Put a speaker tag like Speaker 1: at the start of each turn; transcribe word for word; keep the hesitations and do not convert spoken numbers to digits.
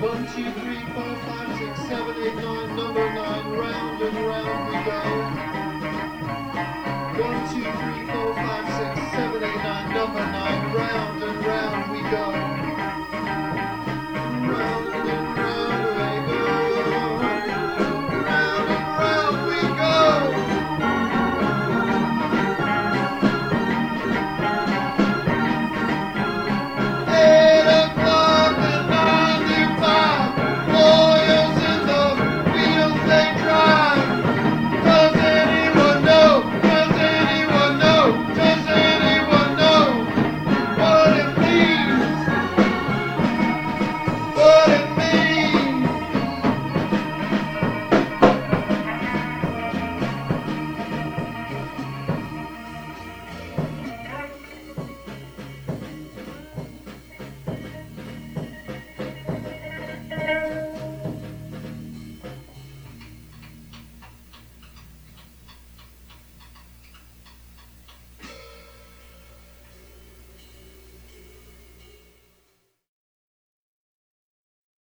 Speaker 1: One, two, three, four, five, six, seven, eight, nine, number nine, round and round we go. One, two, three, four, five, six, seven, eight, nine, number nine, round and round we go.